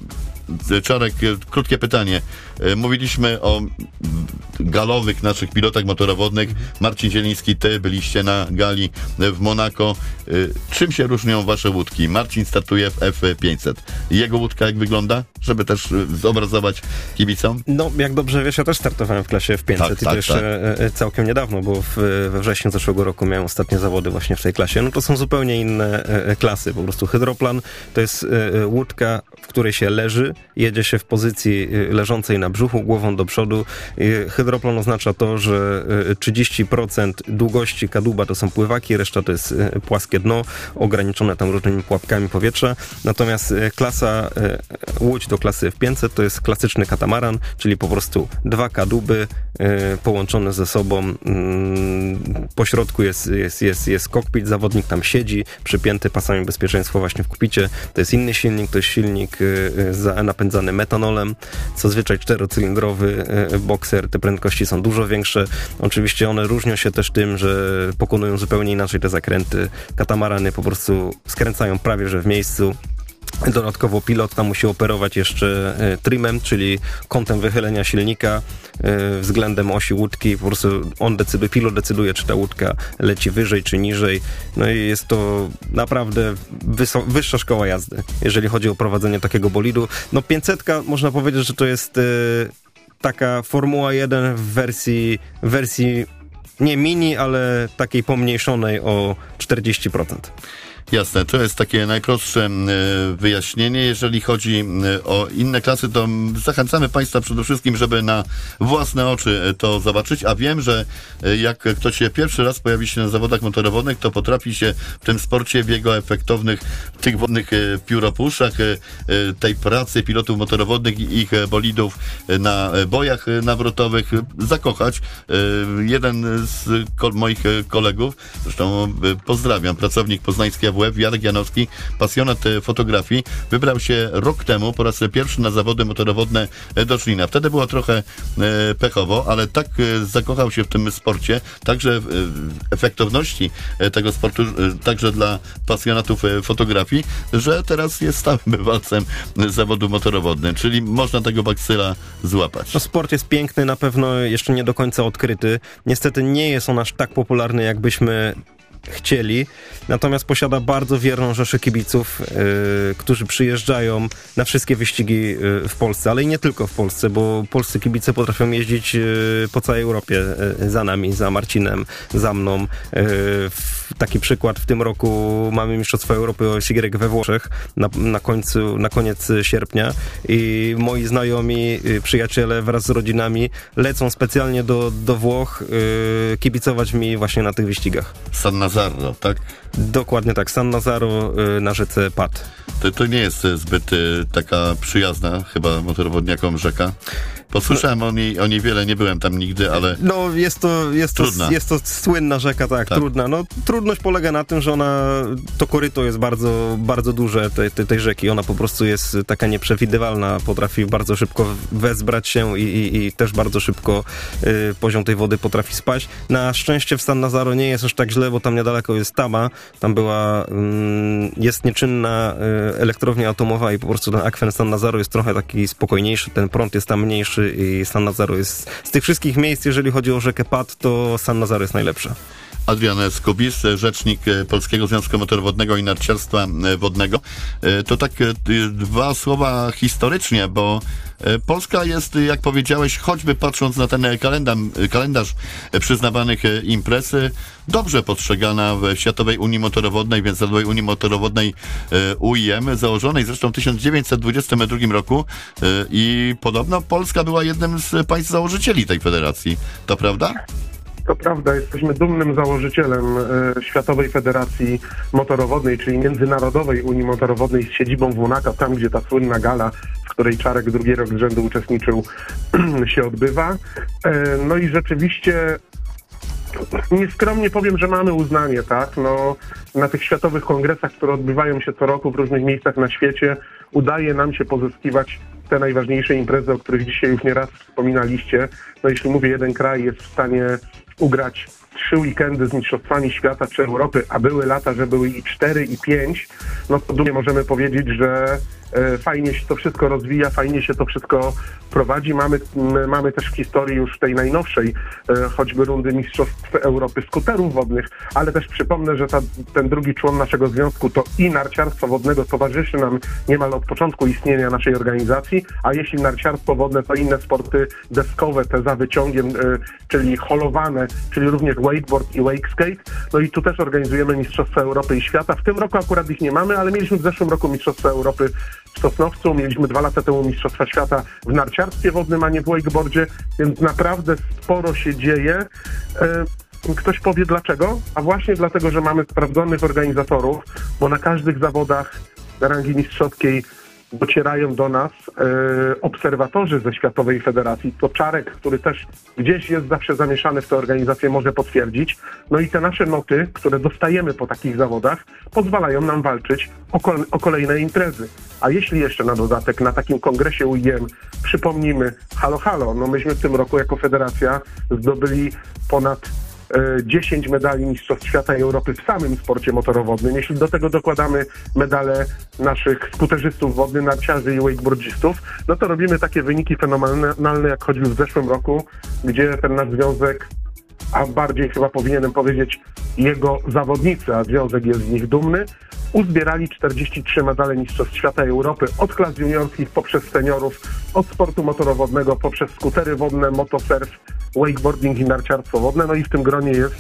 Czarek, krótkie pytanie. Mówiliśmy o galowych naszych pilotach motorowodnych. Marcin Zieliński, ty byliście na gali w Monako. Czym się różnią wasze łódki? Marcin startuje w F pięćset. Jego łódka jak wygląda? Żeby też zobrazować kibicom? No, jak dobrze wiesz, ja też startowałem w klasie F pięćset tak, i to tak, jeszcze tak. całkiem niedawno, bo w, we wrześniu zeszłego roku miałem ostatnie zawody właśnie w tej klasie. No to są zupełnie inne klasy. Po prostu hydroplan to jest łódka, w której się leży, jedzie się w pozycji leżącej na brzuchu, głową do przodu. Hydroplan oznacza to, że trzydzieści procent długości kadłuba to są pływaki, reszta to jest płaskie dno, ograniczone tam różnymi pułapkami powietrza. Natomiast klasa łódź do klasy F pięćset to jest klasyczny katamaran, czyli po prostu dwa kadłuby połączone ze sobą. Po środku jest, jest, jest, jest kokpit, zawodnik tam siedzi, przypięty pasami bezpieczeństwa właśnie w kokpicie. To jest inny silnik, to jest silnik napędzany metanolem, zazwyczaj czterocylindrowy bokser, te prędkości są dużo większe. Oczywiście one różnią się też tym, że pokonują zupełnie inaczej te zakręty. Katamarany po prostu skręcają prawie że w miejscu. Dodatkowo pilot tam musi operować jeszcze e, trimem, czyli kątem wychylenia silnika e, względem osi łódki. Po prostu on decyduje, pilot decyduje, czy ta łódka leci wyżej, czy niżej. No i jest to naprawdę wyso- wyższa szkoła jazdy, jeżeli chodzi o prowadzenie takiego bolidu. No pięćsetka, można powiedzieć, że to jest e, taka Formuła jeden w wersji, w wersji nie mini, ale takiej pomniejszonej o czterdzieści procent. Jasne, to jest takie najprostsze wyjaśnienie. Jeżeli chodzi o inne klasy, to zachęcamy Państwa przede wszystkim, żeby na własne oczy to zobaczyć, a wiem, że jak ktoś się pierwszy raz pojawi się na zawodach motorowodnych, to potrafi się w tym sporcie, w jego efektownych, tych wodnych pióropuszach, tej pracy pilotów motorowodnych i ich bolidów na bojach nawrotowych zakochać. Jeden z ko- moich kolegów, zresztą pozdrawiam, pracownik poznańskiej A W F, Jarek Janowski, pasjonat fotografii, wybrał się rok temu po raz pierwszy na zawody motorowodne do Żnina. Wtedy było trochę e, pechowo, ale tak e, zakochał się w tym sporcie, także w e, efektowności e, tego sportu, e, także dla pasjonatów e, fotografii, że teraz jest stałym bywalcem zawodu motorowodnym, czyli można tego bakcyla złapać. No, sport jest piękny, na pewno jeszcze nie do końca odkryty. Niestety nie jest on aż tak popularny, jakbyśmy chcieli, natomiast posiada bardzo wierną rzeszę kibiców, yy, którzy przyjeżdżają na wszystkie wyścigi yy, w Polsce, ale i nie tylko w Polsce, bo polscy kibice potrafią jeździć yy, po całej Europie yy, za nami, za Marcinem, za mną. Yy, taki przykład, w tym roku mamy Mistrzostwa Europy O S Y we Włoszech na, na końcu, na koniec sierpnia i moi znajomi, yy, przyjaciele wraz z rodzinami lecą specjalnie do, do Włoch yy, kibicować mi właśnie na tych wyścigach. San Nazaro, tak? Dokładnie tak, San Nazaro y, na rzece Pat. To, to nie jest zbyt y, taka przyjazna chyba motorowodniakom rzeka? Posłyszałem o niej, o niej wiele, nie byłem tam nigdy, ale... No jest to, jest to, Trudna. jest to słynna rzeka, tak, Tak. trudna. No trudność polega na tym, że ona, to koryto jest bardzo, bardzo duże tej, tej, tej rzeki. Ona po prostu jest taka nieprzewidywalna, potrafi bardzo szybko wezbrać się i, i, i też bardzo szybko y, poziom tej wody potrafi spaść. Na szczęście w San Nazaro nie jest aż tak źle, bo tam niedaleko jest Tama. Tam była, mm, jest nieczynna y, elektrownia atomowa i po prostu ten akwen San Nazaro jest trochę taki spokojniejszy, ten prąd jest tam mniejszy i San Nazaro jest z tych wszystkich miejsc, jeżeli chodzi o rzekę Pad, to San Nazaro jest najlepsze. Adrian Skubis, rzecznik Polskiego Związku Motorowodnego i Narciarstwa Wodnego. To tak dwa słowa historycznie, bo Polska jest, jak powiedziałeś, choćby patrząc na ten kalendarz, kalendarz przyznawanych imprez, dobrze postrzegana w Światowej Unii Motorowodnej, więc Światowej Unii Motorowodnej U I M, założonej zresztą w tysiąc dziewięćset dwudziestym drugim roku i podobno Polska była jednym z państw założycieli tej federacji. To prawda? To prawda, jesteśmy dumnym założycielem e, Światowej Federacji Motorowodnej, czyli Międzynarodowej Unii Motorowodnej z siedzibą w Monaco, tam gdzie ta słynna gala, w której Czarek drugi rok z rzędu uczestniczył, się odbywa. E, no i rzeczywiście nieskromnie powiem, że mamy uznanie, tak? No, na tych światowych kongresach, które odbywają się co roku w różnych miejscach na świecie, udaje nam się pozyskiwać te najważniejsze imprezy, o których dzisiaj już nieraz wspominaliście. No jeśli mówię, jeden kraj jest w stanie ugrać trzy weekendy z mistrzostwami świata czy Europy, a były lata, że były i cztery, i pięć, no to dumnie możemy powiedzieć, że e, fajnie się to wszystko rozwija, fajnie się to wszystko prowadzi. Mamy, m, mamy też w historii już tej najnowszej, e, choćby rundy Mistrzostw Europy skuterów wodnych, ale też przypomnę, że ta, ten drugi człon naszego związku to i narciarstwo wodnego towarzyszy nam niemal od początku istnienia naszej organizacji, a jeśli narciarstwo wodne, to inne sporty deskowe, te za wyciągiem, e, czyli holowane, czyli również wakeboard i wake skate. No i tu też organizujemy Mistrzostwa Europy i Świata. W tym roku akurat ich nie mamy, ale mieliśmy w zeszłym roku Mistrzostwa Europy w Sosnowcu, mieliśmy dwa lata temu Mistrzostwa Świata w narciarstwie wodnym, a nie w wakeboardzie, więc naprawdę sporo się dzieje. Ktoś powie dlaczego? A właśnie dlatego, że mamy sprawdzonych organizatorów, bo na każdych zawodach rangi mistrzowskiej docierają do nas e, obserwatorzy ze Światowej Federacji. To Czarek, który też gdzieś jest zawsze zamieszany w tę organizację, może potwierdzić. No i te nasze noty, które dostajemy po takich zawodach, pozwalają nam walczyć o, kol- o kolejne imprezy. A jeśli jeszcze na dodatek na takim kongresie U I M przypomnimy, halo, halo, no myśmy w tym roku jako federacja zdobyli ponad dziesięć medali Mistrzostw Świata i Europy w samym sporcie motorowodnym. Jeśli do tego dokładamy medale naszych skuterzystów wodnych, narciarzy i wakeboardzistów, no to robimy takie wyniki fenomenalne, jak choćby w zeszłym roku, gdzie ten nasz związek, a bardziej chyba powinienem powiedzieć jego zawodnicy, a związek jest z nich dumny, uzbierali czterdzieści trzy medale Mistrzostw Świata i Europy od klas juniorskich poprzez seniorów, od sportu motorowodnego poprzez skutery wodne, motosurf, wakeboarding i narciarstwo wodne. No i w tym gronie jest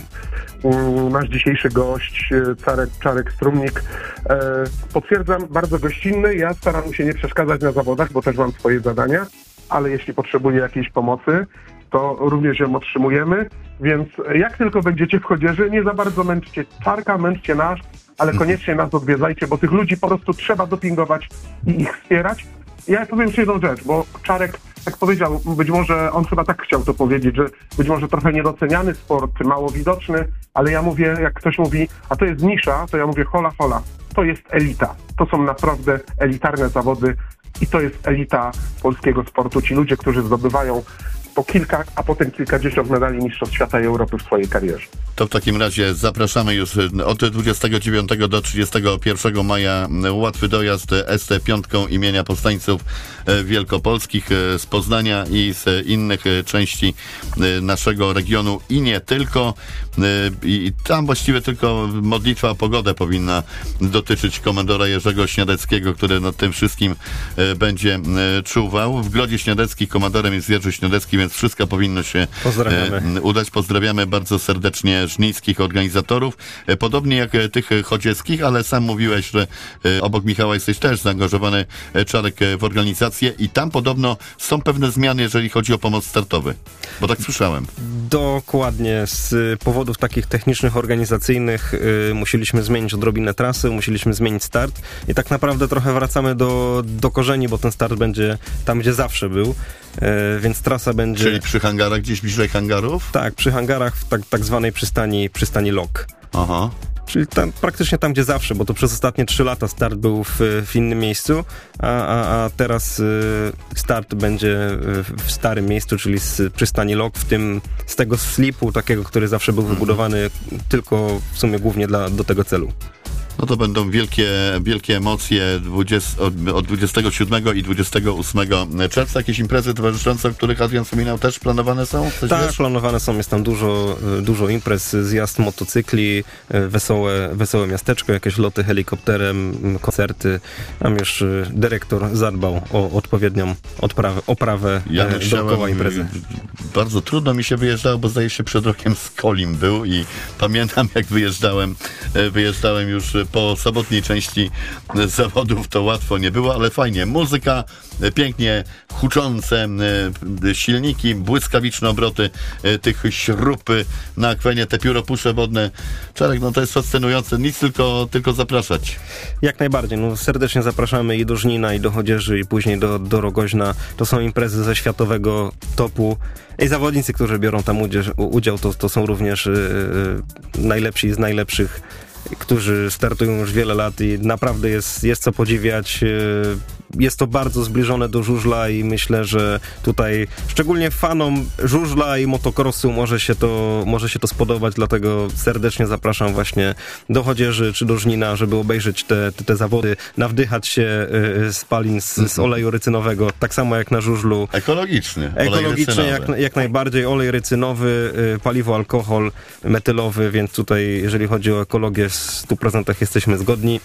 um, nasz dzisiejszy gość, Czarek, Czarek Strumnik. E, potwierdzam, bardzo gościnny. Ja staram się nie przeszkadzać na zawodach, bo też mam swoje zadania, ale jeśli potrzebuję jakiejś pomocy, to również ją otrzymujemy, więc jak tylko będziecie w Chodzieży, nie za bardzo męczcie Czarka, męczcie nas, ale koniecznie nas odwiedzajcie, bo tych ludzi po prostu trzeba dopingować i ich wspierać. Ja powiem ci jedną rzecz, bo Czarek, jak powiedział, być może on chyba tak chciał to powiedzieć, że być może trochę niedoceniany sport, mało widoczny, ale ja mówię, jak ktoś mówi, a to jest nisza, to ja mówię hola, hola, to jest elita. To są naprawdę elitarne zawody i to jest elita polskiego sportu. Ci ludzie, którzy zdobywają po kilka, a potem kilkadziesiąt medali Mistrzostw Świata i Europy w swojej karierze. To w takim razie zapraszamy już od dwudziestego dziewiątego do trzydziestego pierwszego maja. Łatwy dojazd S T pięć imienia powstańców wielkopolskich z Poznania i z innych części naszego regionu i nie tylko. I tam właściwie tylko modlitwa o pogodę powinna dotyczyć komandora Jerzego Śniadeckiego, który nad tym wszystkim będzie czuwał. W Grodzie Śniadeckich komandorem jest Jerzy Śniadecki, więc wszystko powinno się Pozdrawiamy. udać. Pozdrawiamy bardzo serdecznie żnińskich organizatorów, podobnie jak tych chodzieckich, ale sam mówiłeś, że obok Michała jesteś też zaangażowany, Czarek, w organizację i tam podobno są pewne zmiany, jeżeli chodzi o pomoc startowy, bo tak słyszałem. Dokładnie, z powodów takich technicznych, organizacyjnych yy, musieliśmy zmienić odrobinę trasy, musieliśmy zmienić start i tak naprawdę trochę wracamy do, do korzeni, bo ten start będzie tam, gdzie zawsze był, yy, więc trasa będzie... Czyli przy hangarach, gdzieś bliżej hangarów? Tak, przy hangarach w tak, tak zwanej przystani, przystani Lok. Aha. Czyli tam, praktycznie tam, gdzie zawsze, bo to przez ostatnie trzy lata start był w, w innym miejscu, a, a, a teraz y, start będzie w starym miejscu, czyli z przystani Lok, w tym z tego slipu takiego, który zawsze był wybudowany tylko w sumie głównie dla, do tego celu. No to będą wielkie, wielkie emocje dwudziestego, od, od dwudziestego siódmego i dwudziestego ósmego czerwca. Jakieś imprezy towarzyszące, o których Adrian wspominał, też planowane są? Coś tak, wiesz? planowane są. Jest tam dużo, dużo imprez, zjazd motocykli, wesołe, wesołe miasteczko, jakieś loty helikopterem, koncerty. Tam już dyrektor zadbał o odpowiednią odprawę, oprawę ja dookoła imprezy. Bardzo trudno mi się wyjeżdżało, bo zdaje się przed rokiem z Kolim był i pamiętam, jak wyjeżdżałem, wyjeżdżałem już po sobotniej części zawodów, to łatwo nie było, ale fajnie. Muzyka, pięknie huczące silniki, błyskawiczne obroty tych śrub na akwenie, te pióropusze wodne. Czarek, no to jest fascynujące. Nic, tylko, tylko zapraszać. Jak najbardziej. No, serdecznie zapraszamy i do Żnina, i do Chodzieży, i później do, do Rogoźna. To są imprezy ze światowego topu. I zawodnicy, którzy biorą tam udział, udział to, to są również yy, najlepsi z najlepszych, którzy startują już wiele lat i naprawdę jest, jest co podziwiać. Jest to bardzo zbliżone do żużla i myślę, że tutaj szczególnie fanom żużla i motocrossu może się to, może się to spodobać, dlatego serdecznie zapraszam właśnie do Chodzieży czy do Żnina, żeby obejrzeć te, te, te zawody, nawdychać się spalin z, z oleju rycynowego, tak samo jak na żużlu. Ekologiczny. Ekologiczny jak, jak najbardziej, olej rycynowy, paliwo, alkohol metylowy, więc tutaj jeżeli chodzi o ekologię w stu procentach jesteśmy zgodni.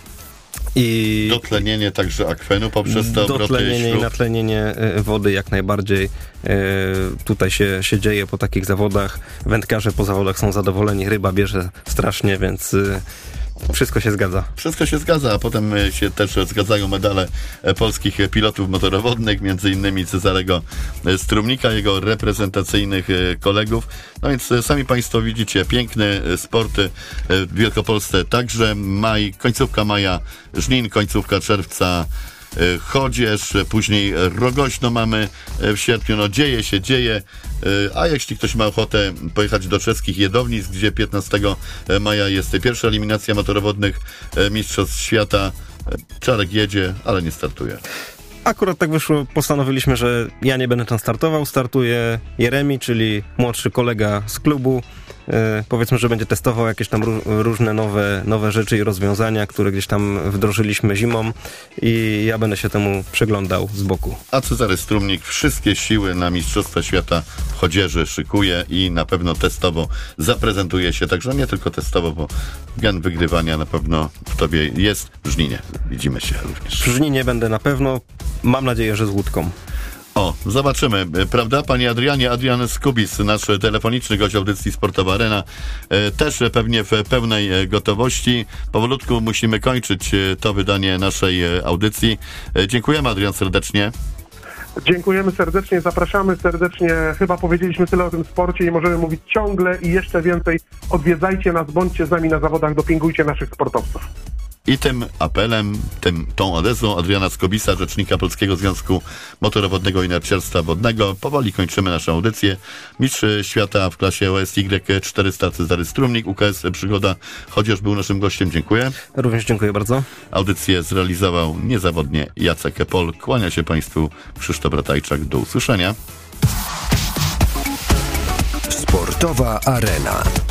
I dotlenienie także akwenu poprzez te obroty dotlenienie i natlenienie wody jak najbardziej tutaj się, się dzieje po takich zawodach. Wędkarze po zawodach są zadowoleni, ryba bierze strasznie, więc wszystko się zgadza. Wszystko się zgadza, a potem się też zgadzają medale polskich pilotów motorowodnych, między innymi Cezarego Strumnika, jego reprezentacyjnych kolegów. No więc sami Państwo widzicie, piękne sporty w Wielkopolsce. Także maj, końcówka maja Żnin, końcówka czerwca Chodzież, później Rogoźno mamy w sierpniu. No dzieje się, dzieje. A jeśli ktoś ma ochotę pojechać do czeskich Jedownic, gdzie piętnastego maja jest pierwsza eliminacja motorowodnych Mistrzostw Świata, Czarek jedzie, ale nie startuje. Akurat tak wyszło, postanowiliśmy, że ja nie będę tam startował, startuje Jeremi, czyli młodszy kolega z klubu. E, powiedzmy, że będzie testował jakieś tam ró- różne nowe, nowe rzeczy i rozwiązania, które gdzieś tam wdrożyliśmy zimą i ja będę się temu przyglądał z boku. A Cezary Strumnik wszystkie siły na Mistrzostwa Świata w Chodzieży szykuje i na pewno testowo zaprezentuje się, także nie tylko testowo, bo gen wygrywania na pewno w tobie jest. W Żninie widzimy się również. W Żninie będę na pewno, mam nadzieję, że z łódką. O, zobaczymy, prawda? Panie Adrianie, Adrian Skubis, nasz telefoniczny gość audycji Sportowa Arena, też pewnie w pełnej gotowości. Powolutku musimy kończyć to wydanie naszej audycji. Dziękujemy, Adrian, serdecznie. Dziękujemy serdecznie, zapraszamy serdecznie. Chyba powiedzieliśmy tyle o tym sporcie i możemy mówić ciągle i jeszcze więcej. Odwiedzajcie nas, bądźcie z nami na zawodach, dopingujcie naszych sportowców. I tym apelem, tym, tą odezwą Adriana Skobisa, rzecznika Polskiego Związku Motorowodnego i Narciarstwa Wodnego, powoli kończymy naszą audycję. Mistrz świata w klasie O S Y czterysta Cezary Strumnik, U K S Przygoda Chodzież był naszym gościem. Dziękuję. Również dziękuję bardzo. Audycję zrealizował niezawodnie Jacek Pol. Kłania się Państwu Krzysztof Ratajczak. Do usłyszenia. Sportowa Arena.